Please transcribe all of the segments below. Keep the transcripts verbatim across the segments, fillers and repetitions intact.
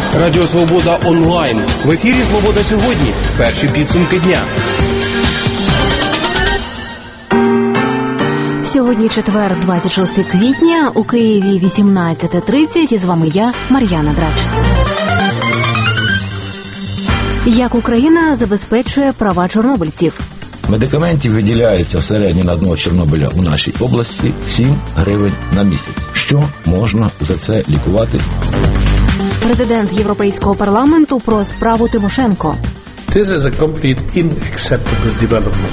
Радіо Свобода онлайн. В ефірі «Свобода сьогодні». Перші підсумки дня. Сьогодні четвер, двадцять шостого квітня, у Києві вісімнадцята тридцять, і з вами я, Мар'яна Драч. Як Україна забезпечує права чорнобильців? Медикаментів виділяється в середньому на одного Чорнобиля у нашій області сім гривень на місяць. Що можна за це лікувати? Президент Європейського парламенту про справу Тимошенко. This is a complete unacceptable development.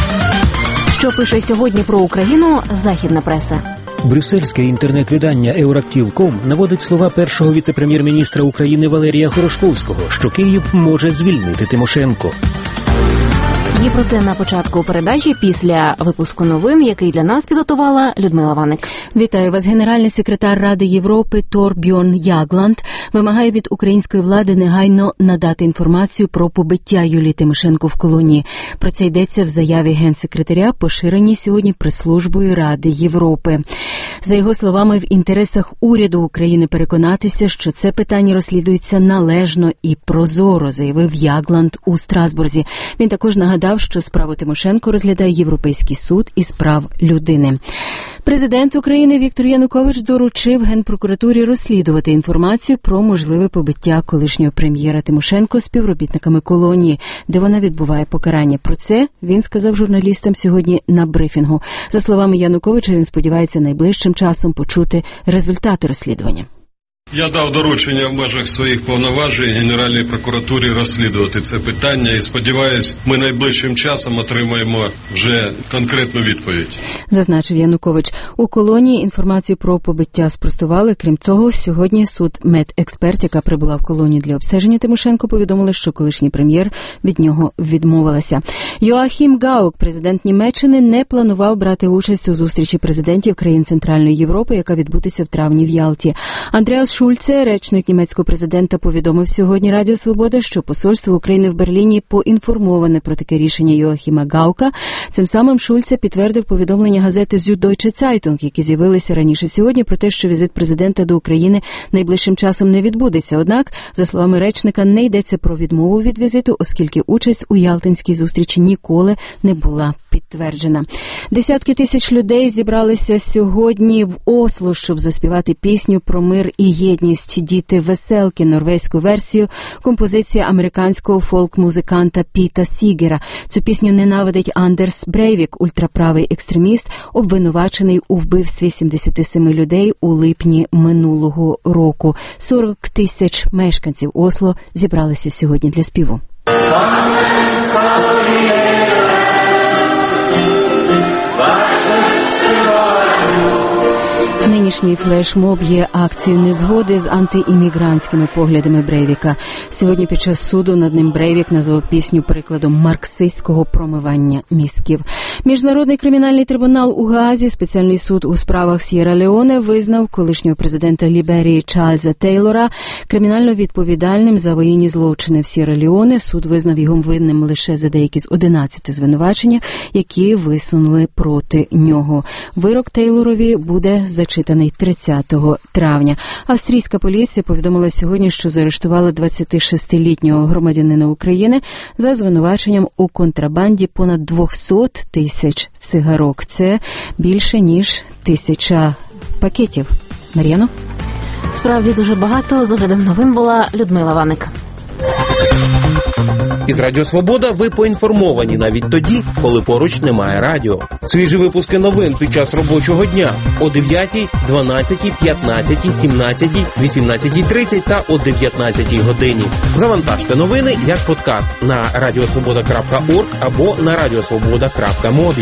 Що пише сьогодні про Україну західна преса? Брюссельське інтернет-видання Еурактіл точка ком наводить слова першого віце-прем'єр-міністра України Валерія Хорошковського, що Київ може звільнити Тимошенко. І про це на початку передачі після випуску новин, який для нас підготувала Людмила Ваник. Вітаю вас. Генеральний секретар Ради Європи Торбьорн Ягланд вимагає від української влади негайно надати інформацію про побиття Юлії Тимошенко в колонії. Про це йдеться в заяві генсекретаря, поширеній сьогодні прес-службою Ради Європи. За його словами, в інтересах уряду України переконатися, що це питання розслідується належно і прозоро, заявив Ягланд у Страсбурзі. Він також нагадав, що справу Тимошенко розглядає Європейський суд із прав людини. Президент України Віктор Янукович доручив Генпрокуратурі розслідувати інформацію про можливе побиття колишнього прем'єра Тимошенко співробітниками колонії, де вона відбуває покарання. Про це він сказав журналістам сьогодні на брифінгу. За словами Януковича, він сподівається найближчим часом почути результати розслідування. Я дав доручення в межах своїх повноважень Генеральній прокуратурі розслідувати це питання і, сподіваюсь, ми найближчим часом отримаємо вже конкретну відповідь. Зазначив Янукович. У колонії інформацію про побиття спростували. Крім того, сьогодні суд медексперт, яка прибула в колонію для обстеження Тимошенко, повідомили, що колишній прем'єр від нього відмовилася. Йоахім Гаук, президент Німеччини, не планував брати участь у зустрічі президентів країн Центральної Європи, яка відбудеться в травні в Ялті. Андріас Шульце, речник німецького президента, повідомив сьогодні Радіо Свобода, що посольство України в Берліні поінформоване про таке рішення Йоахіма Гаука. Цим самим Шульце підтвердив повідомлення газети Süddeutsche Zeitung, які з'явилися раніше сьогодні, про те, що візит президента до України найближчим часом не відбудеться. Однак, за словами речника, не йдеться про відмову від візиту, оскільки участь у ялтинській зустрічі ніколи не була підтверджена. Десятки тисяч людей зібралися сьогодні в Осло, щоб заспівати пісню про мир і єдність. «Діти веселки», норвезьку версію композиції американського фолк-музиканта Піта Сігера. Цю пісню ненавидить Андерс Брейвік, ультраправий екстреміст, обвинувачений у вбивстві сімдесят сім людей у липні минулого року. сорок тисяч мешканців Осло зібралися сьогодні для співу. Нинішній флешмоб є акцією незгоди з антиіммігрантськими поглядами Брейвіка. Сьогодні під час суду над ним Брейвік назвав пісню прикладом марксистського промивання мізків. Міжнародний кримінальний трибунал у Гаазі, спеціальний суд у справах С'єра-Леоне, визнав колишнього президента Ліберії Чарльза Тейлора кримінально відповідальним за воєнні злочини в С'єра-Леоне. Суд визнав його винним лише за деякі з одинадцяти звинувачень, які висунули проти нього. Вирок Тейлорові буде зачитаний тридцятого травня. Австрійська поліція повідомила сьогодні, що заарештували двадцятишестилітнього громадянина України за звинуваченням у контрабанді понад двісті тисяч цигарок. Це більше, ніж тисяча пакетів. Мар'яно? Справді дуже багато. З оглядом новин була Людмила Ваник. Із Радіо Свобода ви поінформовані навіть тоді, коли поруч немає радіо. Свіжі випуски новин під час робочого дня о дев'ятій, дванадцятій, п'ятнадцятій, сімнадцятій, вісімнадцятій тридцять та о дев'ятнадцятій годині. Завантажте новини як подкаст на радіосвобода крапка орг або на радіосвобода крапка мобі.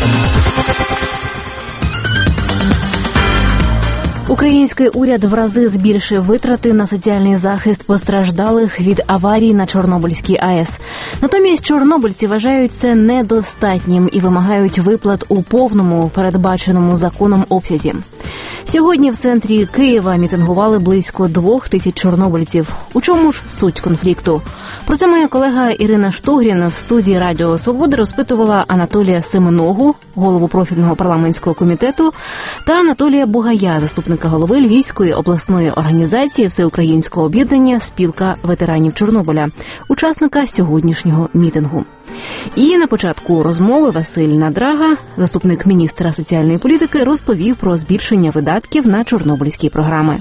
Український уряд в рази збільшив витрати на соціальний захист постраждалих від аварії на Чорнобильській АЕС. Натомість чорнобильці вважають це недостатнім і вимагають виплат у повному передбаченому законом обсязі. Сьогодні в центрі Києва мітингували близько двох тисяч чорнобильців. У чому ж суть конфлікту? Про це моя колега Ірина Штогрін в студії Радіо Свобода розпитувала Анатолія Семеногу, голову профільного парламентського комітету, та Анатолія Бугая, заступника заступника голови Львівської обласної організації Всеукраїнського об'єднання «Спілка ветеранів Чорнобиля», учасника сьогоднішнього мітингу. І на початку розмови Василь Надрага, заступник міністра соціальної політики, розповів про збільшення видатків на чорнобильські програми.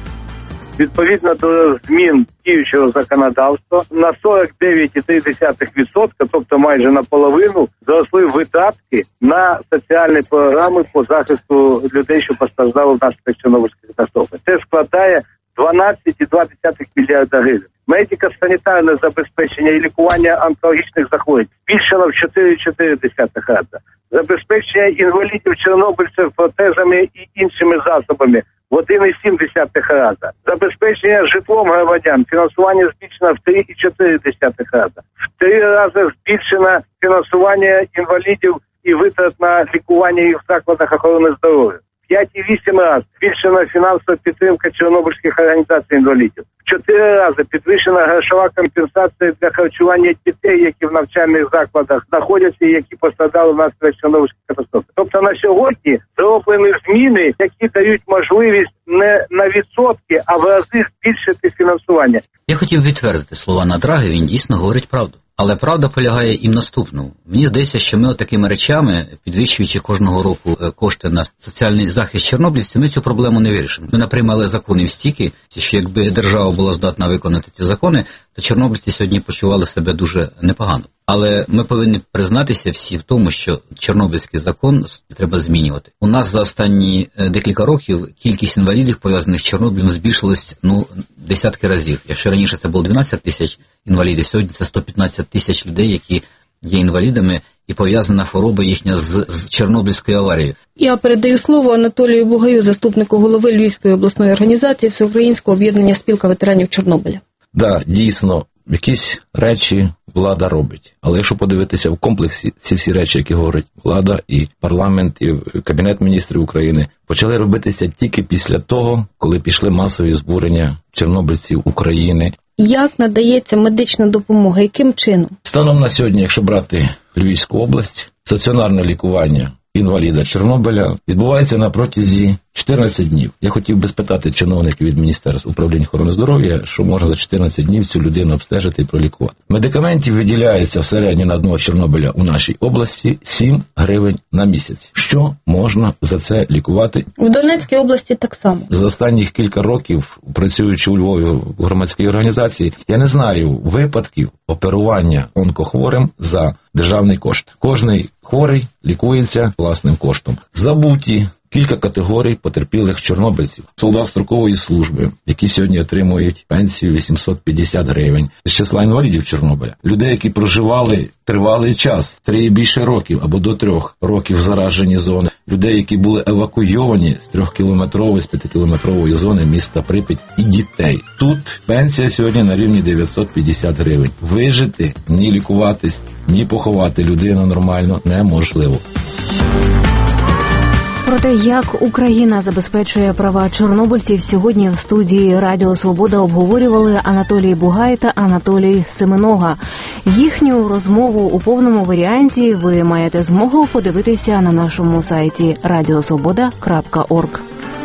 Відповідно до змін діючого законодавства на сорок дев'ять цілих три десятих відсотка, тобто майже наполовину, зросли видатки на соціальні програми по захисту людей, що постраждали внаслідок Чорнобильської катастрофи. Це складає дванадцять цілих два десятих мільярда гривень. Медико-санітарне забезпечення і лікування онкологічних захворювань збільшено в чотири цілих чотири десятих рази. Забезпечення інвалідів-чорнобильців протезами і іншими засобами в один цілих сім десятих рази. Забезпечення житлом громадян фінансування збільшено в три цілих чотири десятих рази. В три рази збільшено фінансування інвалідів і витрат на лікування їх в закладах охорони здоров'я. п'ять цілих вісім разів збільшена фінансова підтримка чорнобильських організацій інвалідів. В чотири рази підвищена грошова компенсація для харчування дітей, які в навчальних закладах знаходяться і які постраждали внаслідок Чорнобильської катастрофи. Тобто на сьогодні зроблені зміни, які дають можливість не на відсотки, а в рази збільшити фінансування. Я хотів підтвердити слова Надраги, він дійсно говорить правду. Але правда полягає і в наступному. Мені здається, що ми такими речами, підвищуючи кожного року кошти на соціальний захист чорнобильців, ми цю проблему не вирішимо. Ми наприймали законів стільки, що якби держава була здатна виконати ці закони, то чорнобильці сьогодні почували себе дуже непогано. Але ми повинні признатися всі в тому, що чорнобильський закон треба змінювати. У нас за останні декілька років кількість інвалідів, пов'язаних з Чорнобилем, збільшилась ну, десятки разів. Якщо раніше це було дванадцять тисяч інвалідів, сьогодні це сто п'ятнадцять тисяч людей, які є інвалідами, і пов'язана хвороба їхня з, з Чорнобильською аварією. Я передаю слово Анатолію Бугаю, заступнику голови Львівської обласної організації Всеукраїнського об'єднання «Спілка ветеранів Чорнобиля». Да, дійсно, якісь речі влада робить. Але якщо подивитися в комплексі, ці всі речі, які говорить влада і парламент, і Кабінет міністрів України, почали робитися тільки після того, коли пішли масові збурення чорнобильців України. Як надається медична допомога? Яким чином? Станом на сьогодні, якщо брати Львівську область, стаціонарне лікування інваліда Чорнобиля відбувається на протязі чотирнадцять днів. Я хотів би спитати чиновників від Міністерства управління охорони здоров'я, що можна за чотирнадцять днів цю людину обстежити і пролікувати. Медикаментів виділяється в середньо на одного Чорнобиля у нашій області сім гривень на місяць. Що можна за це лікувати? В Донецькій області так само. За останніх кілька років, працюючи у Львові в громадській організації, я не знаю випадків оперування онкохворим за державний кошт. Кожний хворий лікується власним коштом. Забуті кілька категорій потерпілих чорнобильців. Солдат строкової служби, які сьогодні отримують пенсію вісімсот п'ятдесят гривень. З числа інвалідів Чорнобиля. Людей, які проживали тривалий час, три і більше років або до трьох років заражені зони. Людей, які були евакуйовані з трьохкілометрової, з п'ятикілометрової зони міста Прип'ять, і дітей. Тут пенсія сьогодні на рівні дев'ятсот п'ятдесят гривень. Вижити, ні лікуватись, ні поховати людину нормально неможливо. Про те, як Україна забезпечує права чорнобильців, сьогодні в студії Радіо Свобода обговорювали Анатолій Бугай та Анатолій Семенога. Їхню розмову у повному варіанті ви маєте змогу подивитися на нашому сайті радіосвобода крапка орг.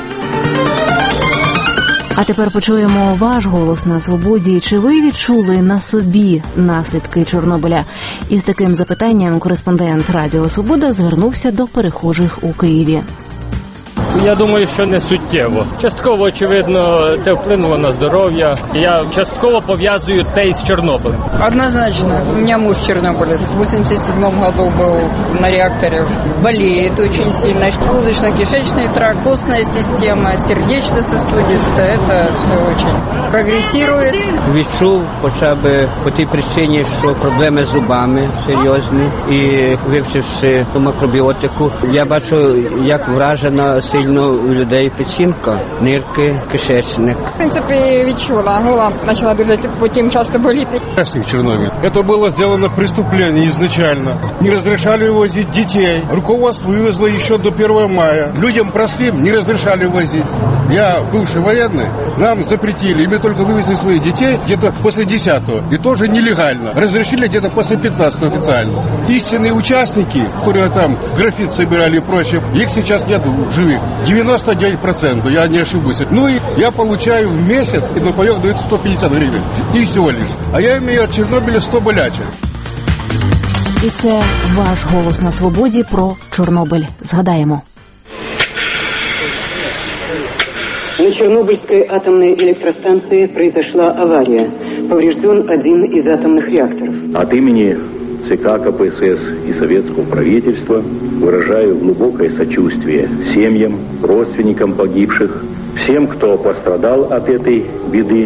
А тепер почуємо ваш голос на свободі. Чи ви відчули на собі наслідки Чорнобиля? Із таким запитанням кореспондент Радіо Свобода звернувся до перехожих у Києві. Я думаю, що не суттєво. Частково, очевидно, це вплинуло на здоров'я. Я частково пов'язую те із Чорнобилем. Однозначно. У меня муж чернобылец. В восемьдесят седьмом году был на реакторе. Болеет очень сильно. Желудочно-кишечный тракт, костная система, сердечно-сосудистая. Это все очень прогрессирует. Відчув хоча б по тій причині, що проблеми з зубами серйозні. І вивчивши макробіотику, я бачу, як вражена сильно у людей печінка, нирки, кишечник. В принципі, відчула. Голова почала дуже потім часто боліти. Красный Чернобыль. Это было сделано преступление изначально. Не разрешали возить детей. Руководство вывезло еще до первого мая. Людям простым не разрешали возить. Я бывший военный. Нам запретили. И мы только вывезли своих детей где-то после десятого. И тоже нелегально. Разрешили где-то после пятнадцатого официально. Истинные участники, которые там графит собирали и прочее, их сейчас нет в живых. девяносто девять процентов, я не ошибусь. Ну и я получаю в месяц, и на паёк дают сто пятьдесят гривен. И всего лишь. А я имею от Чернобыля сто болячек. І це ваш голос на свободі про Чорнобиль. Згадаємо. На Чернобыльской атомной электростанции произошла авария. Поврежден один из атомных реакторов. От имени ЦК КПСС и советского правительства выражаю глубокое сочувствие семьям, родственникам погибших, всем, кто пострадал от этой беды.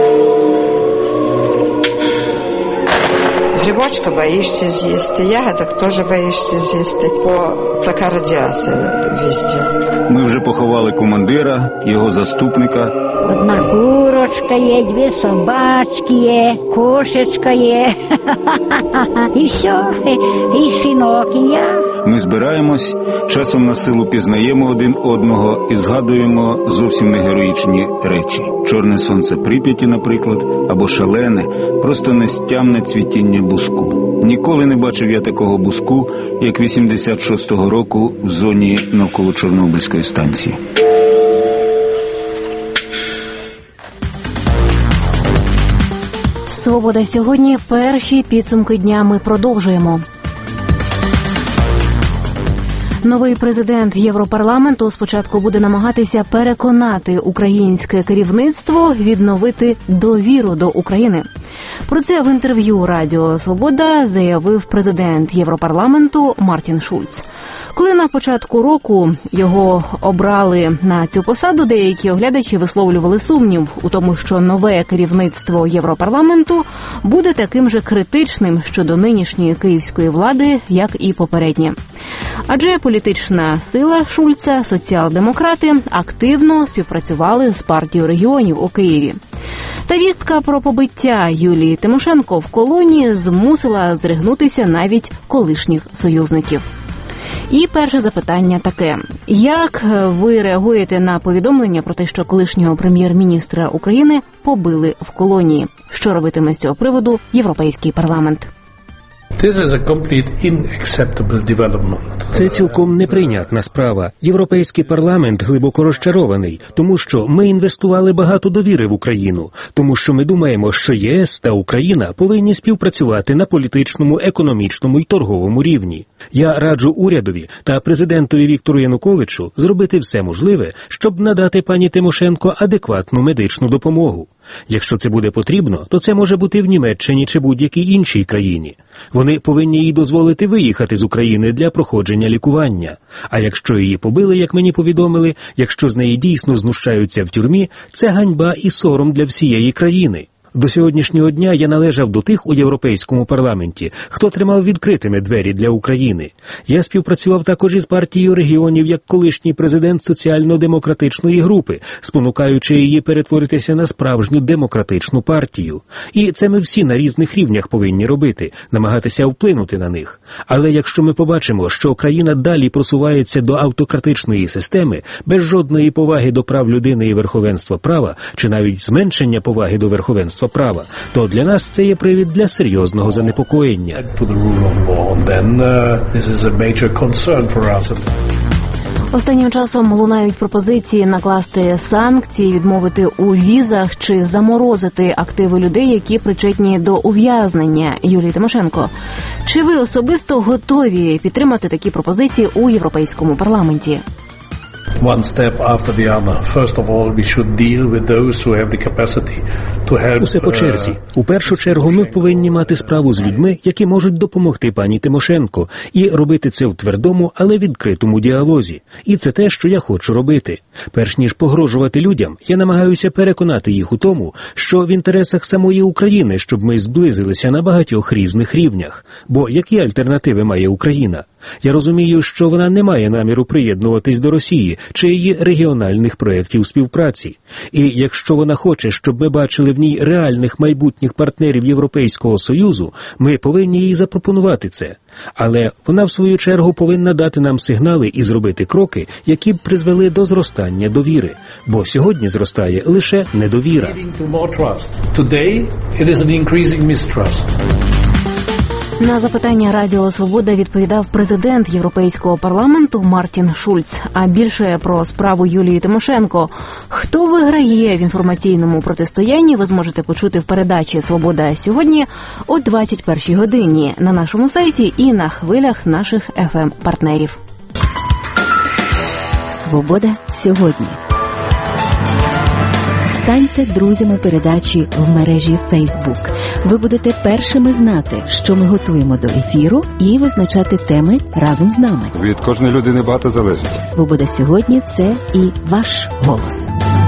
Грибочка боишься съесть, и ягодок тоже боишься съесть, бо така радіація везде. Ми вже поховали командира, його заступника. Одна курочка є, дві собачки є, кошечка є, і все, і синок, і я. Ми збираємось, часом на силу пізнаємо один одного і згадуємо зовсім не героїчні речі. Чорне сонце Прип'яті, наприклад, або шалене, просто нестямне цвітіння буску. Ніколи не бачив я такого буску, як вісімдесят шостого року в зоні навколо Чорнобильської станції. Свобода сьогодні. Перші підсумки дня ми продовжуємо. Новий президент Європарламенту спочатку буде намагатися переконати українське керівництво відновити довіру до України. Про це в інтерв'ю Радіо Свобода заявив президент Європарламенту Мартін Шульц. Коли на початку року його обрали на цю посаду, деякі оглядачі висловлювали сумнів у тому, що нове керівництво Європарламенту буде таким же критичним щодо нинішньої київської влади, як і попереднє. Адже політична сила Шульца, соціал-демократи, активно співпрацювали з партією регіонів у Києві. Та вістка про побиття Юлії Тимошенко в колонії змусила здригнутися навіть колишніх союзників. І перше запитання таке. Як ви реагуєте на повідомлення про те, що колишнього прем'єр-міністра України побили в колонії? Що робитиме з цього приводу Європейський парламент? Це цілком неприйнятна справа. Європейський парламент глибоко розчарований, тому що ми інвестували багато довіри в Україну, тому що ми думаємо, що ЄС та Україна повинні співпрацювати на політичному, економічному і торговому рівні. Я раджу урядові та президентові Віктору Януковичу зробити все можливе, щоб надати пані Тимошенко адекватну медичну допомогу. Якщо це буде потрібно, то це може бути в Німеччині чи будь-якій іншій країні. Вони повинні їй дозволити виїхати з України для проходження лікування. А якщо її побили, як мені повідомили, якщо з неї дійсно знущаються в тюрмі, це ганьба і сором для всієї країни. До сьогоднішнього дня я належав до тих у Європейському парламенті, хто тримав відкритими двері для України. Я співпрацював також із партією регіонів як колишній президент соціально-демократичної групи, спонукаючи її перетворитися на справжню демократичну партію. І це ми всі на різних рівнях повинні робити, намагатися вплинути на них. Але якщо ми побачимо, що країна далі просувається до автократичної системи, без жодної поваги до прав людини і верховенства права, чи навіть зменшення поваги до верховенства права, то для нас це є привід для серйозного занепокоєння. Останнім часом лунають пропозиції накласти санкції, відмовити у візах чи заморозити активи людей, які причетні до ув'язнення Юлії Тимошенко. Чи ви особисто готові підтримати такі пропозиції у Європейському парламенті? One step after the other. First of all, we should deal with those who have the capacity to help. Усе по черзі. У першу чергу ми повинні мати справу з людьми, які можуть допомогти пані Тимошенко, і робити це в твердому, але відкритому діалозі. І це те, що я хочу робити. Перш ніж погрожувати людям, я намагаюся переконати їх у тому, що в інтересах самої України, щоб ми зблизилися на багатьох різних рівнях. Бо які альтернативи має Україна? Я розумію, що вона не має наміру приєднуватись до Росії чи її регіональних проєктів співпраці. І якщо вона хоче, щоб ми бачили в ній реальних майбутніх партнерів Європейського Союзу, ми повинні їй запропонувати це. Але вона, в свою чергу, повинна дати нам сигнали і зробити кроки, які б призвели до зростання довіри. Бо сьогодні зростає лише недовіра. На запитання Радіо Свобода відповідав президент Європейського парламенту Мартін Шульц. А більше про справу Юлії Тимошенко. Хто виграє в інформаційному протистоянні, ви зможете почути в передачі «Свобода сьогодні» о двадцять першій годині на нашому сайті і на хвилях наших еф ем-партнерів. «Свобода сьогодні». Станьте друзями передачі в мережі Facebook. Ви будете першими знати, що ми готуємо до ефіру, і визначати теми разом з нами. Від кожної людини багато залежить. «Свобода сьогодні» – це і ваш голос.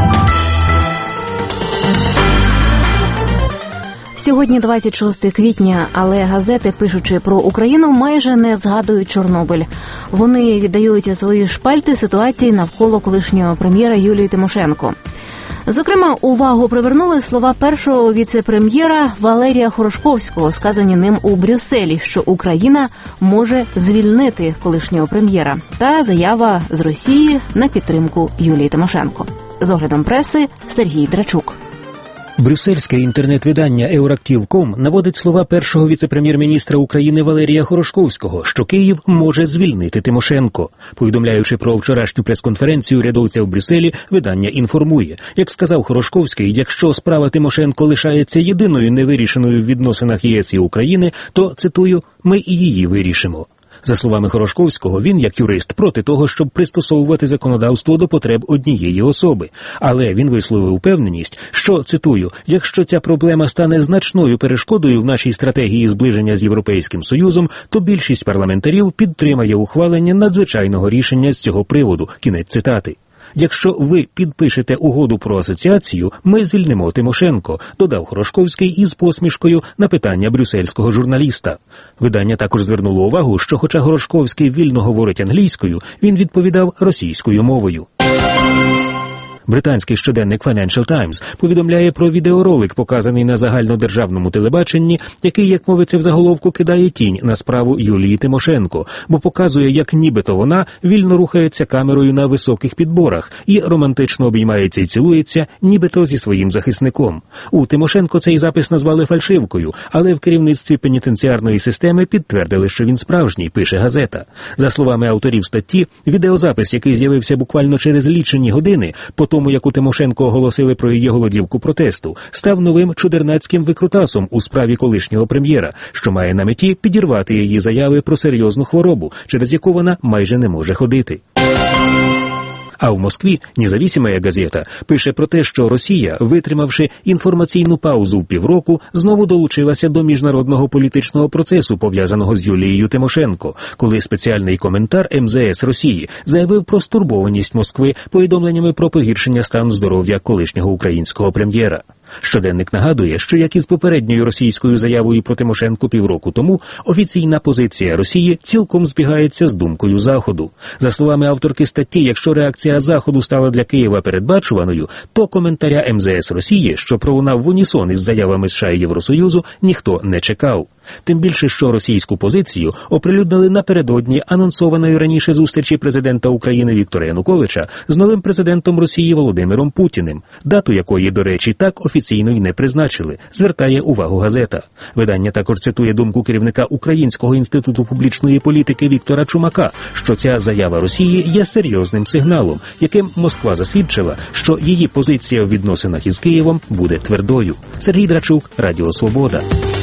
Сьогодні двадцять шостого квітня, але газети, пишучи про Україну, майже не згадують Чорнобиль. Вони віддають свої шпальти ситуації навколо колишнього прем'єра Юлії Тимошенко. Зокрема, увагу привернули слова першого віце-прем'єра Валерія Хорошковського, сказані ним у Брюсселі, що Україна може звільнити колишнього прем'єра, та заява з Росії на підтримку Юлії Тимошенко. З оглядом преси Сергій Драчук. Брюссельське інтернет-видання Euractiv крапка ком наводить слова першого віце-прем'єр-міністра України Валерія Хорошковського, що Київ може звільнити Тимошенко. Повідомляючи про вчорашню прес-конференцію урядовця в Брюсселі, видання інформує. Як сказав Хорошковський, якщо справа Тимошенко лишається єдиною невирішеною в відносинах ЄС і України, то, цитую, «ми і її вирішимо». За словами Хорошковського, він, як юрист, проти того, щоб пристосовувати законодавство до потреб однієї особи. Але він висловив упевненість, що, цитую, «якщо ця проблема стане значною перешкодою в нашій стратегії зближення з Європейським Союзом, то більшість парламентарів підтримає ухвалення надзвичайного рішення з цього приводу». Кінець цитати. «Якщо ви підпишете угоду про асоціацію, ми звільнимо Тимошенко», додав Хорошковський із посмішкою на питання брюссельського журналіста. Видання також звернуло увагу, що хоча Хорошковський вільно говорить англійською, він відповідав російською мовою. Британський щоденник Financial Times повідомляє про відеоролик, показаний на загальнодержавному телебаченні, який, як мовиться в заголовку, кидає тінь на справу Юлії Тимошенко, бо показує, як нібито вона вільно рухається камерою на високих підборах і романтично обіймається і цілується, нібито зі своїм захисником. У Тимошенко цей запис назвали фальшивкою, але в керівництві пенітенціарної системи підтвердили, що він справжній, пише газета. За словами авторів статті, відеозапис, який з'явився буквально через лічені години, по тому, як у Тимошенко оголосили про її голодівку протесту, став новим чудернацьким викрутасом у справі колишнього прем'єра, що має на меті підірвати її заяви про серйозну хворобу, через яку вона майже не може ходити. А в Москві независима газета пише про те, що Росія, витримавши інформаційну паузу в півроку, знову долучилася до міжнародного політичного процесу, пов'язаного з Юлією Тимошенко, коли спеціальний коментар ем зе ес Росії заявив про стурбованість Москви повідомленнями про погіршення стану здоров'я колишнього українського прем'єра. Щоденник нагадує, що як із попередньою російською заявою про Тимошенко півроку тому, офіційна позиція Росії цілком збігається з думкою Заходу. За словами авторки статті, якщо реакція Заходу стала для Києва передбачуваною, то коментаря ем зе ес Росії, що пролунав в унісон із заявами США і Євросоюзу, ніхто не чекав. Тим більше, що російську позицію оприлюднили напередодні анонсованої раніше зустрічі президента України Віктора Януковича з новим президентом Росії Володимиром Путіним, дату якої, до речі, так офіційно й не призначили, звертає увагу газета. Видання також цитує думку керівника Українського інституту публічної політики Віктора Чумака, що ця заява Росії є серйозним сигналом, яким Москва засвідчила, що її позиція в відносинах із Києвом буде твердою. Сергій Драчук, Радіо Свобода.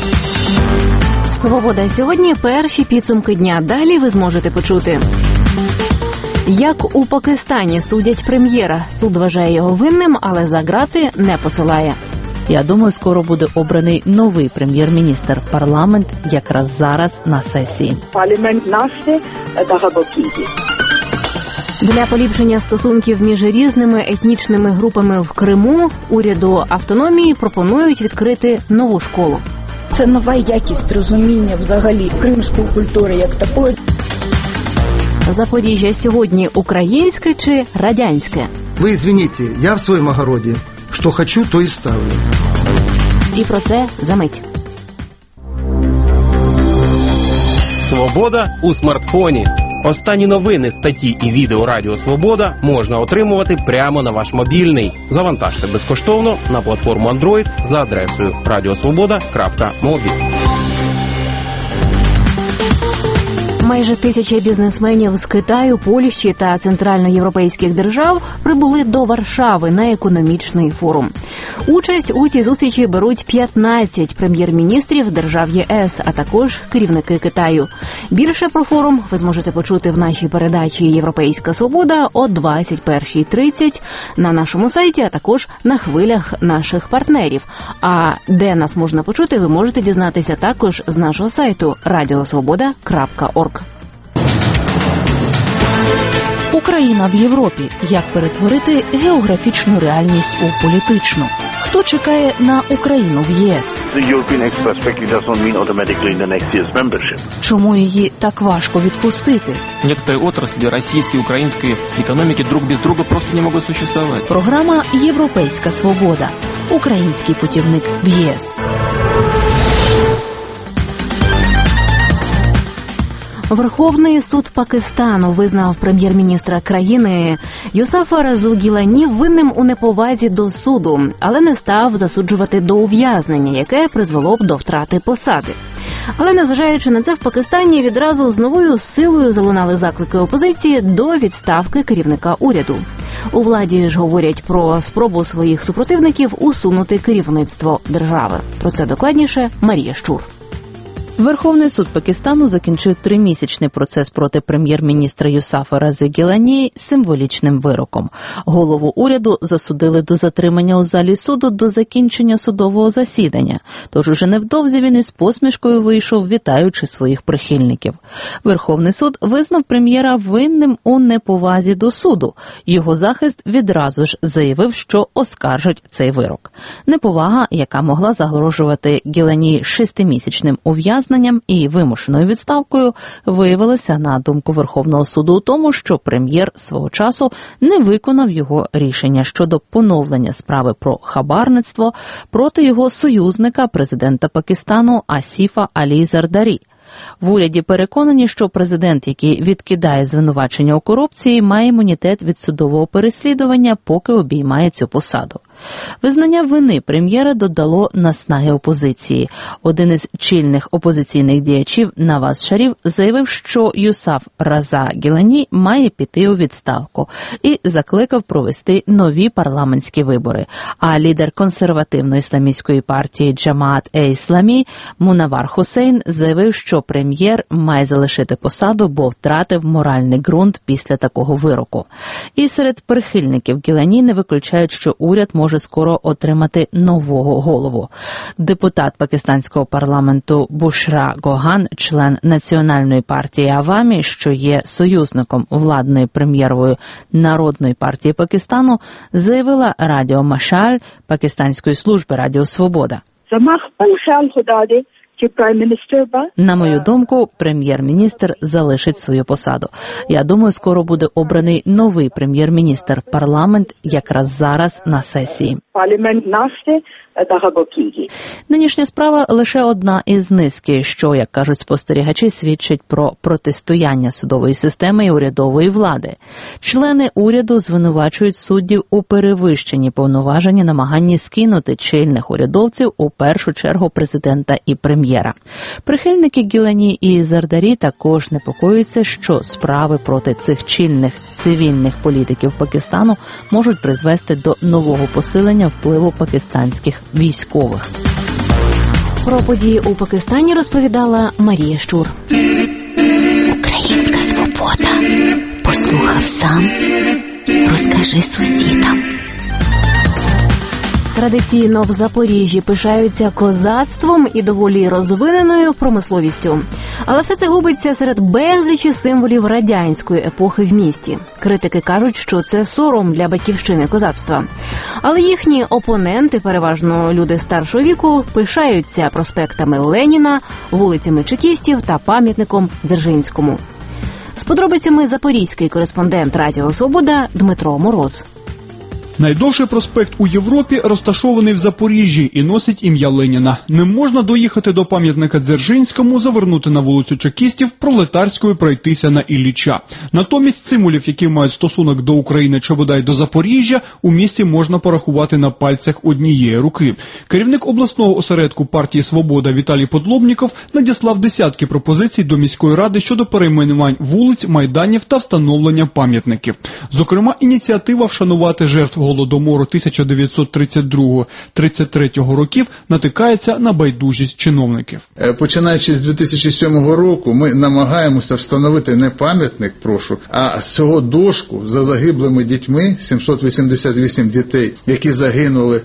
«Свобода сьогодні» – перші підсумки дня. Далі ви зможете почути. Як у Пакистані судять прем'єра. Суд вважає його винним, але за ґрати не посилає. Я думаю, скоро буде обраний новий прем'єр-міністр. Парламент якраз зараз на сесії. Парламент наш дагабокіді. Для поліпшення стосунків між різними етнічними групами в Криму уряду автономії пропонують відкрити нову школу. Це нова якість розуміння взагалі кримської культури як такої. Запоріжжя сьогодні українське чи радянське? Ви извините, я в своєму огороді. Що хочу, то і ставлю. І про це за мить. Свобода у смартфоні. Останні новини, статті і відео Радіо Свобода можна отримувати прямо на ваш мобільний. Завантажте безкоштовно на платформу Android за адресою радіосвобода крапка мобі. Майже тисяча бізнесменів з Китаю, Польщі та центральноєвропейських держав прибули до Варшави на економічний форум. Участь у цій зустрічі беруть п'ятнадцять прем'єр-міністрів з держав ЄС, а також керівники Китаю. Більше про форум ви зможете почути в нашій передачі «Європейська свобода» о двадцять перша тридцять на нашому сайті, а також на хвилях наших партнерів. А де нас можна почути, ви можете дізнатися також з нашого сайту радіосвобода крапка орг. Україна в Європі. Як перетворити географічну реальність у політичну? Хто чекає на Україну в ЄС? Чому її так важко відпустити? Некоторые отрасли российской и украинской экономики друг без друга просто не могут существовать. Програма «Європейська свобода». Український путівник в ЄС. Верховний суд Пакистану визнав прем'єр-міністра країни Юсафа Разу Гілані винним у неповазі до суду, але не став засуджувати до ув'язнення, яке призвело б до втрати посади. Але незважаючи на це, в Пакистані відразу з новою силою залунали заклики опозиції до відставки керівника уряду. У владі ж говорять про спробу своїх супротивників усунути керівництво держави. Про це докладніше Марія Щур. Верховний суд Пакистану закінчив тримісячний процес проти прем'єр-міністра Юсафа Рази Гілані символічним вироком. Голову уряду засудили до затримання у залі суду до закінчення судового засідання. Тож уже невдовзі він із посмішкою вийшов, вітаючи своїх прихильників. Верховний суд визнав прем'єра винним у неповазі до суду. Його захист відразу ж заявив, що оскаржить цей вирок. Неповага, яка могла загрожувати Гілані шестимісячним ув'язненням і вимушеною відставкою, виявилася, на думку Верховного суду, у тому, що прем'єр свого часу не виконав його рішення щодо поновлення справи про хабарництво проти його союзника, президента Пакистану Асіфа Алі Зардарі. В уряді переконані, що президент, який відкидає звинувачення у корупції, має імунітет від судового переслідування, поки обіймає цю посаду. Визнання вини прем'єра додало наснаги опозиції. Один із чільних опозиційних діячів Наваз Шаріф заявив, що Юсаф Раза Гілані має піти у відставку і закликав провести нові парламентські вибори. А лідер консервативно-ісламістської партії Джамаат-е-Ісламі Мунавар Хусейн заявив, що прем'єр має залишити посаду, бо втратив моральний ґрунт після такого вироку. І серед прихильників Гілані не виключають, що уряд може скоро отримати нового голову. Депутат пакистанського парламенту Бушра Гоган, член Національної партії Авамі, що є союзником владної прем'єрової Народної партії Пакистану, заявила радіо Машаль Пакистанської служби Радіо Свобода. На мою думку, прем'єр-міністр залишить свою посаду. Я думаю, скоро буде обраний новий прем'єр-міністр. Парламент якраз зараз на сесії. Нинішня справа лише одна із низки, що, як кажуть спостерігачі, свідчить про протистояння судової системи і урядової влади. Члени уряду звинувачують суддів у перевищенні повноважень, намаганні скинути чільних урядовців, у першу чергу президента і прем'єра. Прихильники Гілані і Зардарі також непокоюються, що справи проти цих чільних цивільних політиків Пакистану можуть призвести до нового посилення впливу пакистанських військових. Про події у Пакистані розповідала Марія Щур. Українська свобода. Послухав сам, розкажи сусідам. Традиційно в Запоріжжі пишаються козацтвом і доволі розвиненою промисловістю. Але все це губиться серед безлічі символів радянської епохи в місті. Критики кажуть, що це сором для батьківщини козацтва. Але їхні опоненти, переважно люди старшого віку, пишаються проспектами Леніна, вулицями чекістів та пам'ятником Дзержинському. З подробицями запорізький кореспондент Радіо Свобода Дмитро Мороз. Найдовший проспект у Європі розташований в Запоріжжі і носить ім'я Леніна. Ним можна доїхати до пам'ятника Дзержинському, завернути на вулицю Чекістів, Пролетарською пройтися на Ілліча. Натомість символів, які мають стосунок до України чи бодай до Запоріжжя, у місті можна порахувати на пальцях однієї руки. Керівник обласного осередку партії «Свобода» Віталій Подлобніков надіслав десятки пропозицій до міської ради щодо перейменувань вулиць, майданів та встановлення пам'ятників. Зокрема, ініціатива вшанувати жертв Голодомору тисяча дев'ятсот тридцять другого - тридцять третього років натикається на байдужість чиновників. Починаючи з дві тисячі сьомого року, ми намагаємося встановити не пам'ятник, прошу, а всього дошку за загиблими дітьми, сімсот вісімдесят вісім дітей, які загинули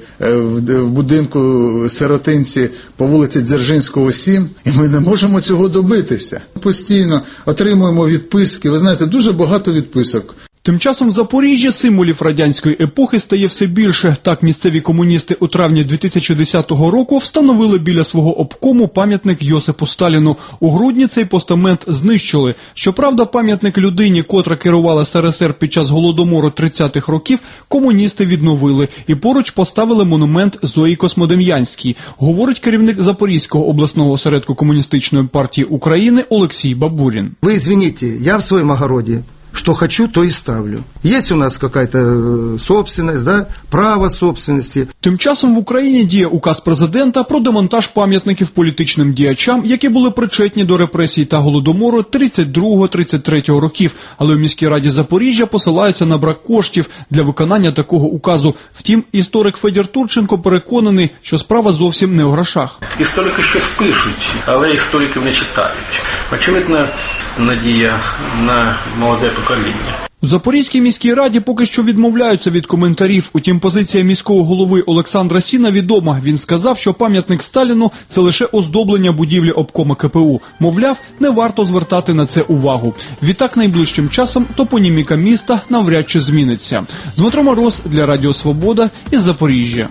в будинку сиротинці по вулиці Дзержинського, сім, і ми не можемо цього добитися. Постійно отримуємо відписки, ви знаєте, дуже багато відписок. Тим часом в Запоріжжі символів радянської епохи стає все більше. Так, місцеві комуністи у травні дві тисячі десятого року встановили біля свого обкому пам'ятник Йосипу Сталіну. У грудні цей постамент знищили. Щоправда, пам'ятник людині, котра керувала ес ер ес ер під час Голодомору тридцятих років, комуністи відновили і поруч поставили монумент Зої Космодем'янській, говорить керівник Запорізького обласного осередку Комуністичної партії України Олексій Бабурін. Ви извините, я в своєму огороді что хочу, то и ставлю. Есть у нас какая-то собственность, да, право собственности. Тим часом в Україні діє указ президента про демонтаж пам'ятників політичним діячам, які були причетні до репресій та Голодомору тридцять другого - тридцять третього років. Але в міській раді Запоріжжя посилаються на брак коштів для виконання такого указу. Втім, історик Федір Турченко переконаний, що справа зовсім не в грошах. Історики щось пишуть, але істориків не читають. Очевидно, надія на молоде покоління. У Запорізькій міській раді поки що відмовляються від коментарів. Утім, позиція міського голови Олександра Сіна відома. Він сказав, що пам'ятник Сталіну – це лише оздоблення будівлі обкома ке пе у. Мовляв, не варто звертати на це увагу. Відтак, найближчим часом топоніміка міста навряд чи зміниться. Дмитро Мороз для Радіо Свобода із Запоріжжя.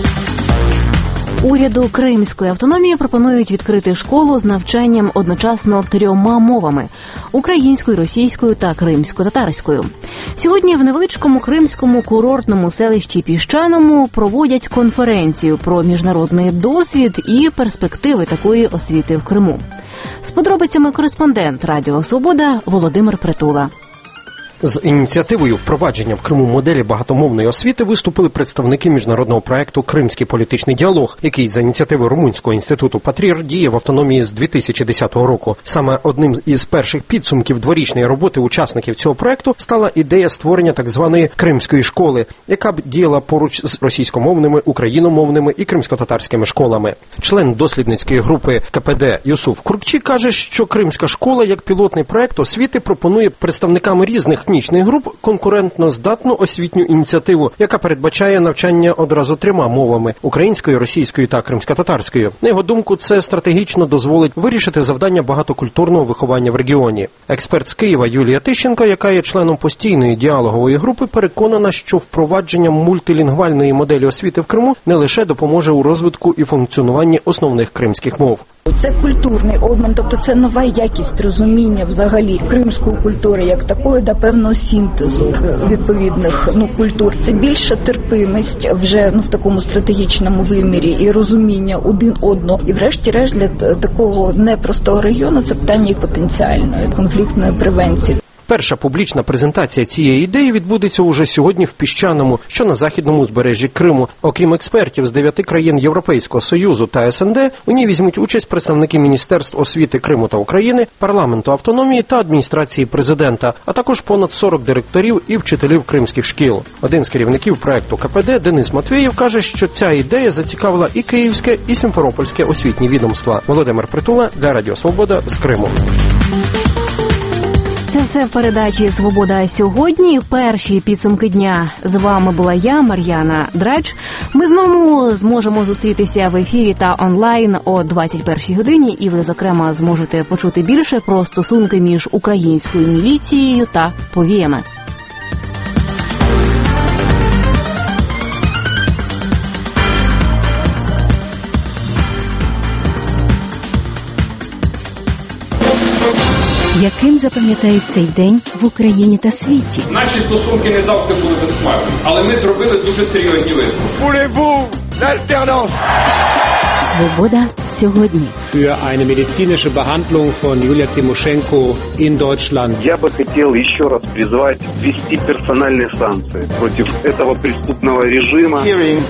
Уряду Кримської автономії пропонують відкрити школу з навчанням одночасно трьома мовами – українською, російською та кримсько-татарською. Сьогодні в невеличкому кримському курортному селищі Піщаному проводять конференцію про міжнародний досвід і перспективи такої освіти в Криму. З подробицями кореспондент Радіо Свобода Володимир Притула. З ініціативою впровадження в Криму моделі багатомовної освіти виступили представники міжнародного проекту «Кримський політичний діалог», який за ініціативи Румунського інституту «Патрір» діє в автономії з дві тисячі десятого року. Саме одним із перших підсумків дворічної роботи учасників цього проекту стала ідея створення так званої «Кримської школи», яка б діяла поруч з російськомовними, україномовними і кримсько-татарськими школами. Член дослідницької групи ка пе де Юсуф Куркчі каже, що Кримська школа як пілотний проект освіти пропонує представникам різних етнічних груп конкурентно здатну освітню ініціативу, яка передбачає навчання одразу трьома мовами – українською, російською та кримсько-татарською. На його думку, це стратегічно дозволить вирішити завдання багатокультурного виховання в регіоні. Експерт з Києва Юлія Тищенко, яка є членом постійної діалогової групи, переконана, що впровадження мультилінгвальної моделі освіти в Криму не лише допоможе у розвитку і функціонуванні основних кримських мов. Це культурний обмін, тобто це нова якість розуміння взагалі кримської культури як такої, до певного синтезу відповідних ну, культур. Це більша терпимість вже ну, в такому стратегічному вимірі і розуміння один одного. І врешті-решт для такого непростого регіону це питання і потенціальної конфліктної превенції. Перша публічна презентація цієї ідеї відбудеться уже сьогодні в Піщаному, що на західному узбережжі Криму. Окрім експертів з дев'яти країн Європейського Союзу та ес ен де, у ній візьмуть участь представники Міністерств освіти Криму та України, парламенту автономії та адміністрації президента, а також понад сорок директорів і вчителів кримських шкіл. Один з керівників проекту ка пе де Денис Матвєєв каже, що ця ідея зацікавила і Київське, і Сімферопольське освітні відомства. Володимир Притула для Радіо Свобода з Криму. Це все в передачі «Свобода сьогодні». Перші підсумки дня. З вами була я, Мар'яна Драч. Ми знову зможемо зустрітися в ефірі та онлайн о двадцять першій годині. І ви, зокрема, зможете почути більше про стосунки між українською міліцією та повіями. Яким запам'ятають цей день в Україні та світі? Наші стосунки не завжди були безхмарними, але ми зробили дуже серйозні висновки. Свобода сьогодні. Für eine medizinische Behandlung von Julia Timoschenko in Deutschland. Я бы хотел еще раз призвать ввести персональные санкции против этого преступного режима.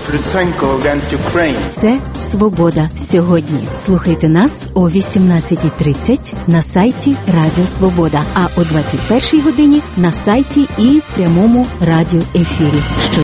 Це «Свобода сьогодні». Слухайте нас о вісімнадцятій тридцять на сайті Радіо Свобода, а о двадцять першій годині на сайті і в прямому радіоефірі.